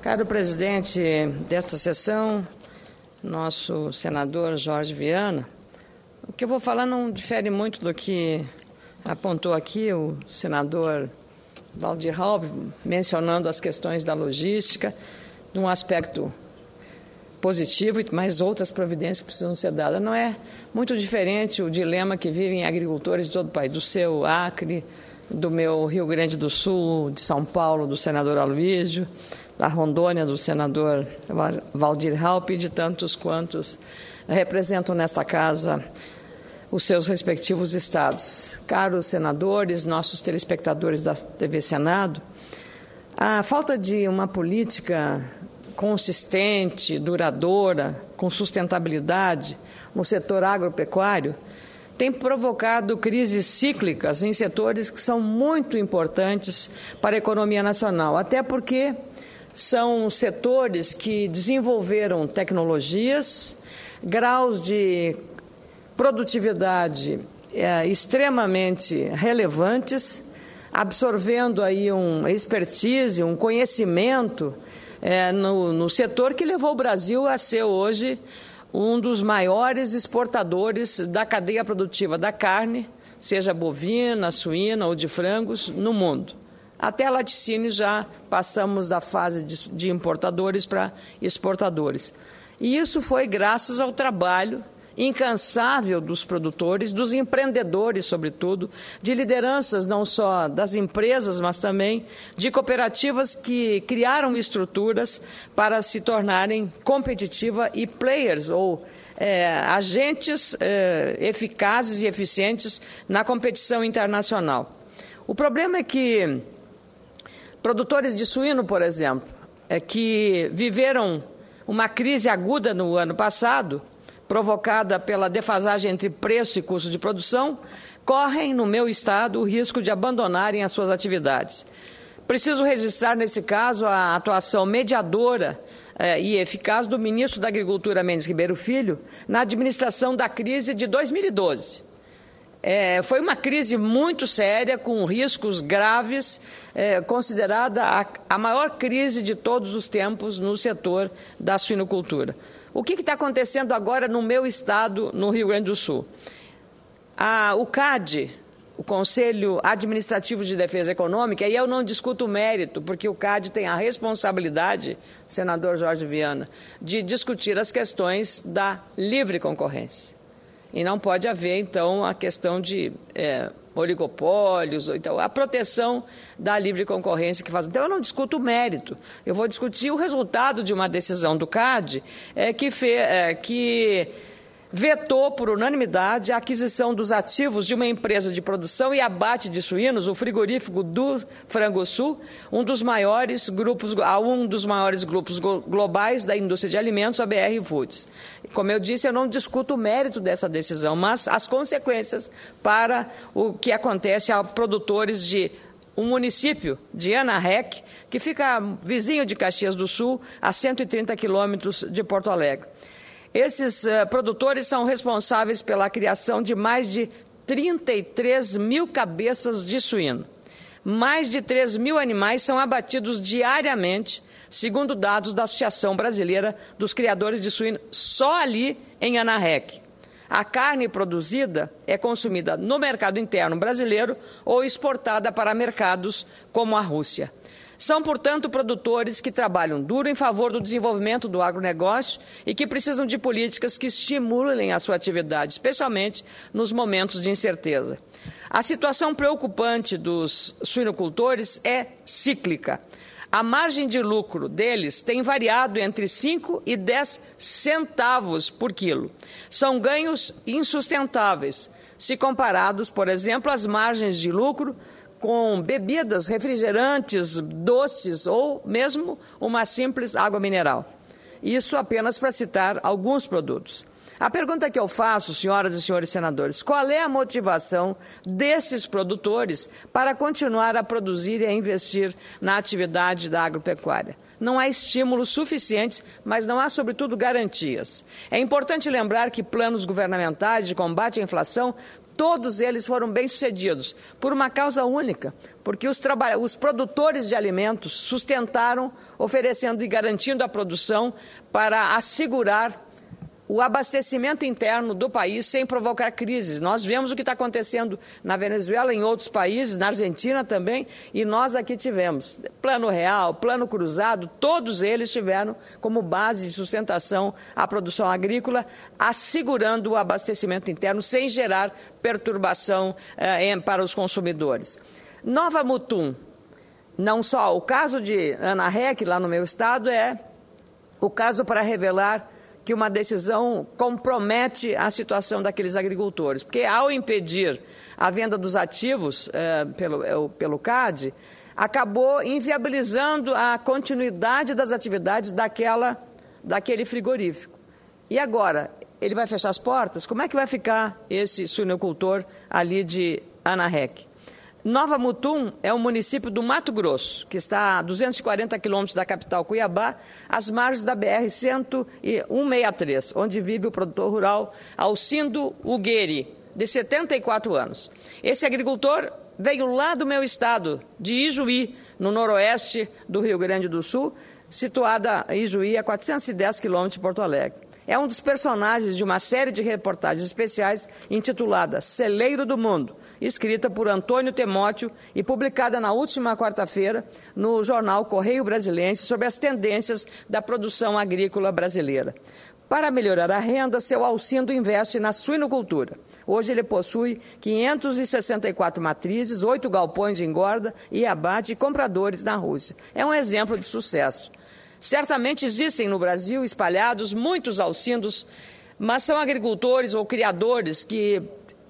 Caro presidente desta sessão, nosso senador Jorge Viana, o que eu vou falar não difere muito do que apontou aqui o senador Waldir Raupp, mencionando as questões da logística, de um aspecto positivo, mas outras providências precisam ser dadas. Não é muito diferente o dilema que vivem agricultores de todo o país, do seu Acre, do meu Rio Grande do Sul, de São Paulo, do senador Aloysio, da Rondônia, do senador Waldir Raupp e de tantos quantos representam nesta casa os seus respectivos estados. Caros senadores, nossos telespectadores da TV Senado, a falta de uma política consistente, duradoura, com sustentabilidade no setor agropecuário tem provocado crises cíclicas em setores que são muito importantes para a economia nacional, até porque são setores que desenvolveram tecnologias, graus de produtividade extremamente relevantes, absorvendo aí uma expertise, um conhecimento no setor que levou o Brasil a ser hoje um dos maiores exportadores da cadeia produtiva da carne, seja bovina, suína ou de frangos, no mundo. Até laticínios já passamos da fase de importadores para exportadores. E isso foi graças ao trabalho incansável dos produtores, dos empreendedores, sobretudo, de lideranças não só das empresas, mas também de cooperativas que criaram estruturas para se tornarem competitivas e players, ou agentes eficazes e eficientes na competição internacional. O problema é que produtores de suíno, por exemplo, que viveram uma crise aguda no ano passado, provocada pela defasagem entre preço e custo de produção, correm, no meu estado, o risco de abandonarem as suas atividades. Preciso registrar, nesse caso, a atuação mediadora e eficaz do ministro da Agricultura, Mendes Ribeiro Filho, na administração da crise de 2012. Foi uma crise muito séria, com riscos graves, considerada a maior crise de todos os tempos no setor da suinocultura. O que está acontecendo agora no meu estado, no Rio Grande do Sul? O CAD, o Conselho Administrativo de Defesa Econômica, e eu não discuto o mérito, porque o CAD tem a responsabilidade, senador Jorge Viana, de discutir as questões da livre concorrência. E não pode haver, então, a questão de oligopólios, então, a proteção da livre concorrência que faz. Então, eu não discuto o mérito, eu vou discutir o resultado de uma decisão do CAD que vetou por unanimidade a aquisição dos ativos de uma empresa de produção e abate de suínos, o frigorífico do Frango-Sul, um dos maiores grupos globais da indústria de alimentos, a BR Foods. Como eu disse, eu não discuto o mérito dessa decisão, mas as consequências para o que acontece a produtores de um município de Anarrec, que fica vizinho de Caxias do Sul, a 130 quilômetros de Porto Alegre. Esses produtores são responsáveis pela criação de mais de 33 mil cabeças de suíno. Mais de 3 mil animais são abatidos diariamente, segundo dados da Associação Brasileira dos Criadores de Suíno, só ali em Anarrec. A carne produzida é consumida no mercado interno brasileiro ou exportada para mercados como a Rússia. São, portanto, produtores que trabalham duro em favor do desenvolvimento do agronegócio e que precisam de políticas que estimulem a sua atividade, especialmente nos momentos de incerteza. A situação preocupante dos suinocultores é cíclica. A margem de lucro deles tem variado entre 5 e 10 centavos por quilo. São ganhos insustentáveis, se comparados, por exemplo, às margens de lucro com bebidas, refrigerantes, doces ou mesmo uma simples água mineral. Isso apenas para citar alguns produtos. A pergunta que eu faço, senhoras e senhores senadores, qual é a motivação desses produtores para continuar a produzir e a investir na atividade da agropecuária? Não há estímulos suficientes, mas não há, sobretudo, garantias. É importante lembrar que planos governamentais de combate à inflação todos eles foram bem-sucedidos, por uma causa única, porque os produtores de alimentos sustentaram, oferecendo e garantindo a produção para assegurar o abastecimento interno do país sem provocar crises. Nós vemos o que está acontecendo na Venezuela, em outros países, na Argentina também, e nós aqui tivemos Plano Real, Plano Cruzado, todos eles tiveram como base de sustentação a produção agrícola, assegurando o abastecimento interno sem gerar perturbação para os consumidores. Nova Mutum, não só o caso de Ana Rech, lá no meu estado, é o caso para revelar que uma decisão compromete a situação daqueles agricultores, porque ao impedir a venda dos ativos pelo CAD, acabou inviabilizando a continuidade das atividades daquele frigorífico. E agora, ele vai fechar as portas? Como é que vai ficar esse suinocultor ali de Ana Rech? Nova Mutum é um município do Mato Grosso, que está a 240 quilômetros da capital Cuiabá, às margens da BR-163, onde vive o produtor rural Alcindo Ugueri, de 74 anos. Esse agricultor veio lá do meu estado, de Ijuí, no noroeste do Rio Grande do Sul, situada Ijuí a 410 quilômetros de Porto Alegre. É um dos personagens de uma série de reportagens especiais intitulada Celeiro do Mundo, escrita por Antônio Temóteo e publicada na última quarta-feira no jornal Correio Brasiliense sobre as tendências da produção agrícola brasileira. Para melhorar a renda, seu Alcindo investe na suinocultura. Hoje ele possui 564 matrizes, 8 galpões de engorda e abate e compradores na Rússia. É um exemplo de sucesso. Certamente existem no Brasil espalhados muitos Alcindos, mas são agricultores ou criadores que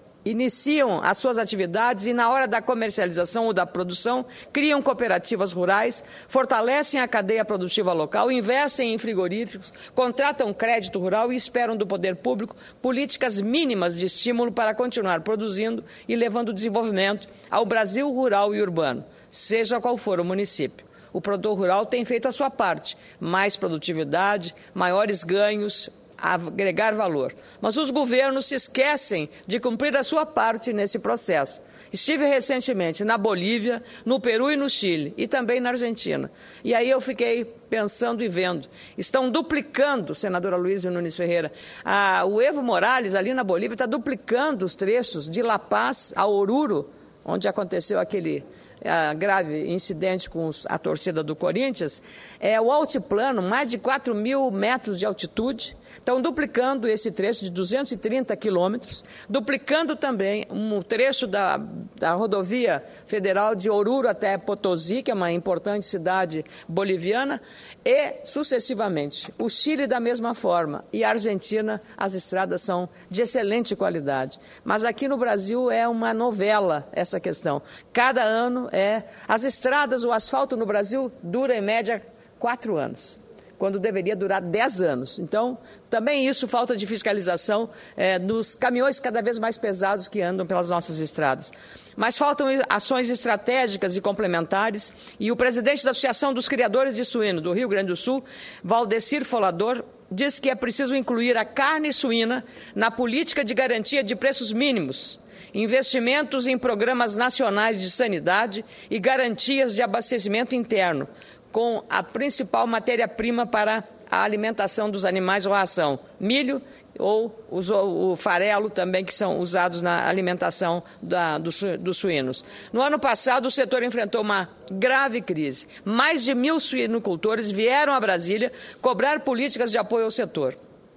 iniciam as suas atividades e, na hora da comercialização ou da produção, criam cooperativas rurais, fortalecem a cadeia produtiva local, investem em frigoríficos, contratam crédito rural e esperam do poder público políticas mínimas de estímulo para continuar produzindo e levando desenvolvimento ao Brasil rural e urbano, seja qual for o município. O produtor rural tem feito a sua parte, mais produtividade, maiores ganhos, agregar valor. Mas os governos se esquecem de cumprir a sua parte nesse processo. Estive recentemente na Bolívia, no Peru e no Chile, e também na Argentina. E aí eu fiquei pensando e vendo. Estão duplicando, senadora Luísa Nunes Ferreira, o Evo Morales, ali na Bolívia, está duplicando os trechos de La Paz a Oruro, onde aconteceu aquele grave incidente com a torcida do Corinthians, o altiplano, mais de 4.000 metros de altitude, estão duplicando esse trecho de 230 quilômetros, duplicando também um trecho da rodovia federal de Oruro até Potosí, que é uma importante cidade boliviana, e sucessivamente. O Chile da mesma forma, e a Argentina, as estradas são de excelente qualidade. Mas aqui no Brasil é uma novela essa questão. Cada ano as estradas, o asfalto no Brasil dura em média 4 anos, quando deveria durar 10 anos. Então, também isso, falta de fiscalização dos caminhões cada vez mais pesados que andam pelas nossas estradas. Mas faltam ações estratégicas e complementares, e o presidente da Associação dos Criadores de Suíno do Rio Grande do Sul, Valdecir Folador, diz que é preciso incluir a carne suína na política de garantia de preços mínimos, investimentos em programas nacionais de sanidade e garantias de abastecimento interno, com a principal matéria-prima para a alimentação dos animais ou ração, milho ou o farelo também, que são usados na alimentação dos suínos. No ano passado, o setor enfrentou uma grave crise. Mais de 1.000 suinocultores vieram a Brasília cobrar políticas de apoio ao setor.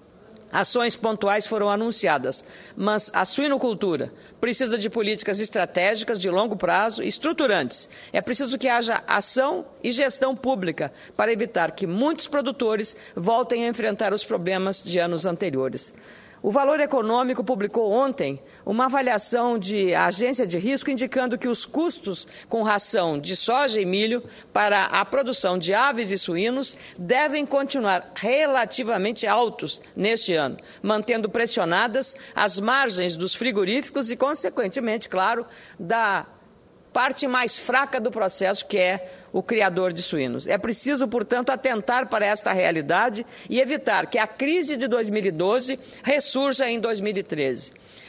Ações pontuais foram anunciadas, mas a suinocultura precisa de políticas estratégicas de longo prazo e estruturantes. É preciso que haja ação e gestão pública para evitar que muitos produtores voltem a enfrentar os problemas de anos anteriores. O Valor Econômico publicou ontem uma avaliação da agência de risco indicando que os custos com ração de soja e milho para a produção de aves e suínos devem continuar relativamente altos neste ano, mantendo pressionadas as margens dos frigoríficos e, consequentemente, claro, da parte mais fraca do processo, que é o criador de suínos. É preciso, portanto, atentar para esta realidade e evitar que a crise de 2012 ressurja em 2013.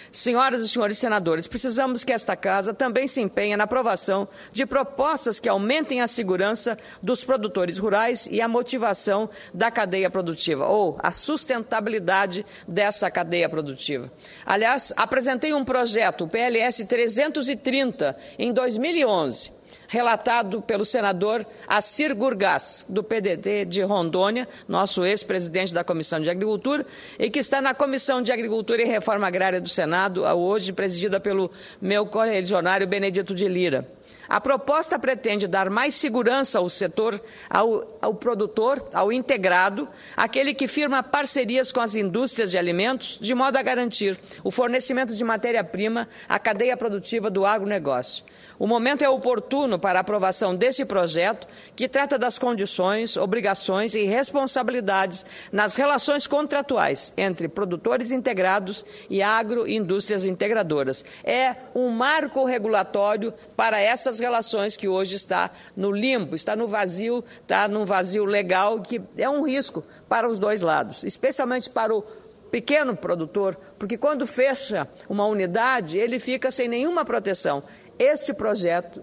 Senhoras e senhores senadores, precisamos que esta Casa também se empenhe na aprovação de propostas que aumentem a segurança dos produtores rurais e a motivação da cadeia produtiva, ou a sustentabilidade dessa cadeia produtiva. Aliás, apresentei um projeto, o PLS 330, em 2011, relatado pelo senador Assir Gurgás, do PDT de Rondônia, nosso ex-presidente da Comissão de Agricultura, e que está na Comissão de Agricultura e Reforma Agrária do Senado, hoje presidida pelo meu correligionário Benedito de Lira. A proposta pretende dar mais segurança ao setor, ao produtor, ao integrado, aquele que firma parcerias com as indústrias de alimentos, de modo a garantir o fornecimento de matéria-prima à cadeia produtiva do agronegócio. O momento é oportuno para a aprovação desse projeto, que trata das condições, obrigações e responsabilidades nas relações contratuais entre produtores integrados e agroindústrias integradoras. É um marco regulatório para essas relações que hoje está no limbo, está num vazio legal, que é um risco para os dois lados, especialmente para o pequeno produtor, porque quando fecha uma unidade, ele fica sem nenhuma proteção. Este projeto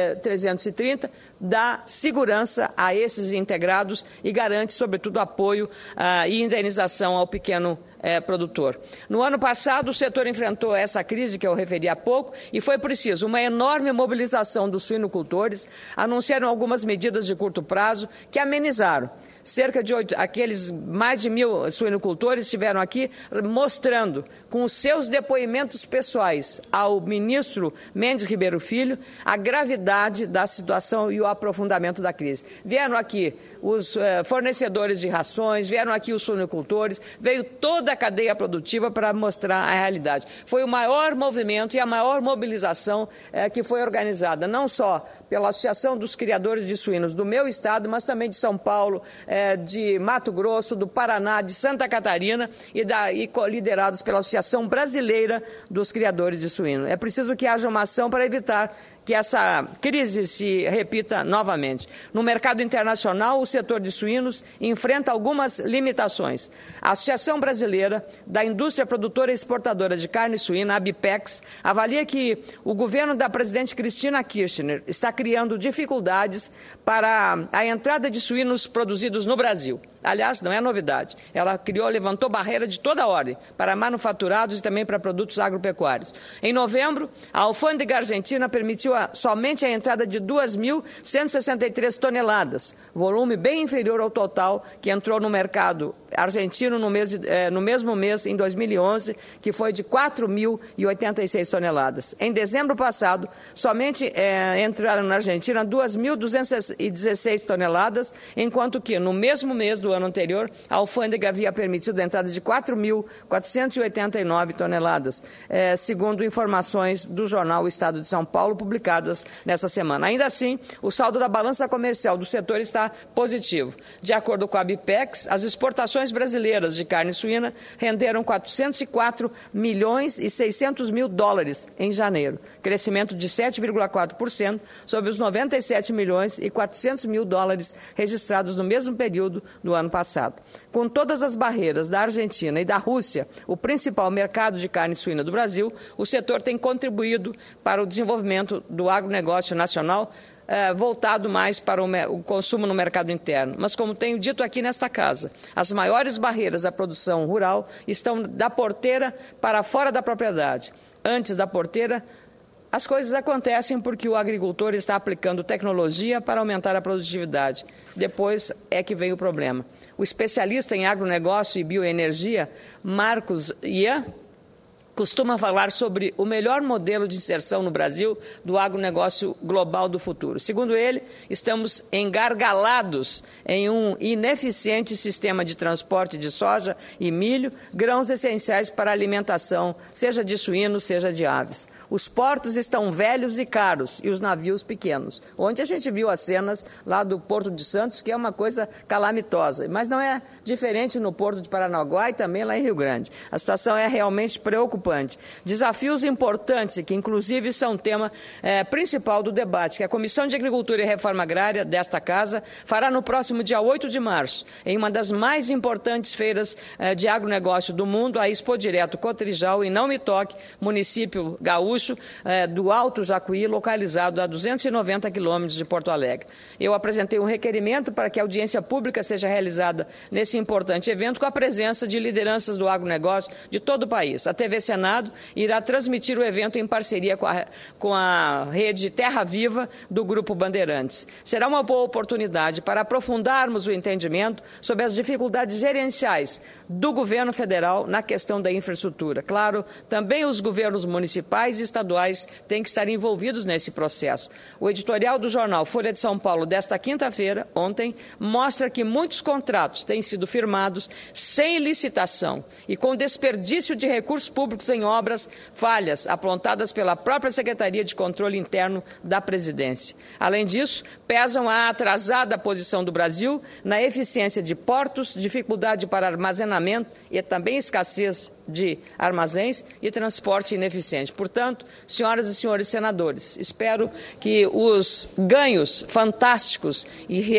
330 dá segurança a esses integrados e garante, sobretudo, apoio e indenização ao pequeno produtor. No ano passado, o setor enfrentou essa crise que eu referi há pouco e foi preciso uma enorme mobilização dos suinocultores. Anunciaram algumas medidas de curto prazo que amenizaram. Cerca de aqueles mais de 1.000 suinocultores estiveram aqui mostrando, com os seus depoimentos pessoais ao ministro Mendes Ribeiro Filho, a gravidade da situação e o aprofundamento da crise. Vieram aqui os fornecedores de rações, vieram aqui os suinocultores, veio toda a cadeia produtiva para mostrar a realidade. Foi o maior movimento e a maior mobilização que foi organizada, não só pela Associação dos Criadores de Suínos do meu estado, mas também de São Paulo, de Mato Grosso, do Paraná, de Santa Catarina e liderados pela Associação Brasileira dos Criadores de Suínos. É preciso que haja uma ação para evitar que essa crise se repita novamente. No mercado internacional, o setor de suínos enfrenta algumas limitações. A Associação Brasileira da Indústria Produtora e Exportadora de Carne Suína, a ABIPEX, avalia que o governo da presidente Cristina Kirchner está criando dificuldades para a entrada de suínos produzidos no Brasil. Aliás, não é novidade. Ela levantou barreira de toda a ordem para manufaturados e também para produtos agropecuários. Em novembro, a alfândega argentina permitiu somente a entrada de 2.163 toneladas, volume bem inferior ao total que entrou no mercado argentino no mesmo mês, em 2011, que foi de 4.086 toneladas. Em dezembro passado, somente entraram na Argentina 2.216 toneladas, enquanto que, no mesmo mês do ano anterior, a alfândega havia permitido a entrada de 4.489 toneladas, segundo informações do jornal Estado de São Paulo, publicadas nessa semana. Ainda assim, o saldo da balança comercial do setor está positivo. De acordo com a ABIPEX, as exportações brasileiras de carne suína renderam 404 milhões e 600 mil dólares em janeiro, crescimento de 7,4% sobre os 97 milhões e 400 mil dólares registrados no mesmo período do ano passado. Com todas as barreiras da Argentina e da Rússia, o principal mercado de carne suína do Brasil, o setor tem contribuído para o desenvolvimento do agronegócio nacional, voltado mais para o consumo no mercado interno. Mas, como tenho dito aqui nesta casa, as maiores barreiras à produção rural estão da porteira para fora da propriedade. Antes da porteira, as coisas acontecem porque o agricultor está aplicando tecnologia para aumentar a produtividade. Depois é que vem o problema. O especialista em agronegócio e bioenergia, Marcos Ian, costuma falar sobre o melhor modelo de inserção no Brasil do agronegócio global do futuro. Segundo ele, estamos engargalados em um ineficiente sistema de transporte de soja e milho, grãos essenciais para a alimentação, seja de suínos, seja de aves. Os portos estão velhos e caros e os navios pequenos. Ontem a gente viu as cenas lá do Porto de Santos, que é uma coisa calamitosa, mas não é diferente no Porto de Paranaguá e também lá em Rio Grande. A situação é realmente preocupante preocupante. Desafios importantes, que inclusive são tema principal do debate, que a Comissão de Agricultura e Reforma Agrária desta Casa fará no próximo dia 8 de março, em uma das mais importantes feiras de agronegócio do mundo, a Expo Direto Cotrijal, em Não Me Toque, município gaúcho do Alto Jacuí, localizado a 290 quilômetros de Porto Alegre. Eu apresentei um requerimento para que a audiência pública seja realizada nesse importante evento com a presença de lideranças do agronegócio de todo o país. A TV Senado irá transmitir o evento em parceria com a rede Terra Viva do Grupo Bandeirantes. Será uma boa oportunidade para aprofundarmos o entendimento sobre as dificuldades gerenciais do governo federal na questão da infraestrutura. Claro, também os governos municipais e estaduais têm que estar envolvidos nesse processo. O editorial do jornal Folha de São Paulo desta quinta-feira, ontem, mostra que muitos contratos têm sido firmados sem licitação e com desperdício de recursos públicos em obras falhas apontadas pela própria Secretaria de Controle Interno da Presidência. Além disso, pesam a atrasada posição do Brasil na eficiência de portos, dificuldade para armazenamento e também escassez de armazéns e transporte ineficiente. Portanto, senhoras e senhores senadores, espero que os ganhos fantásticos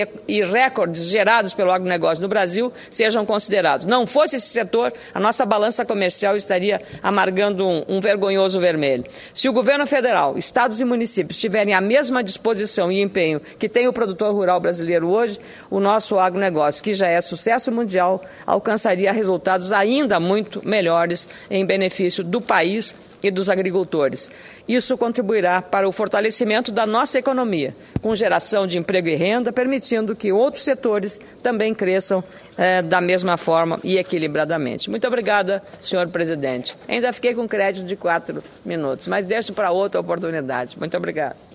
e recordes gerados pelo agronegócio no Brasil sejam considerados. Não fosse esse setor, a nossa balança comercial estaria amargando um vergonhoso vermelho. Se o governo federal, estados e municípios tiverem a mesma disposição e empenho que tem o produtor rural brasileiro hoje, o nosso agronegócio, que já é sucesso mundial, alcançaria resultados ainda muito melhores em benefício do país e dos agricultores. Isso contribuirá para o fortalecimento da nossa economia, com geração de emprego e renda, permitindo que outros setores também cresçam da mesma forma e equilibradamente. Muito obrigada, senhor presidente. Ainda fiquei com crédito de 4 minutos, mas deixo para outra oportunidade. Muito obrigado.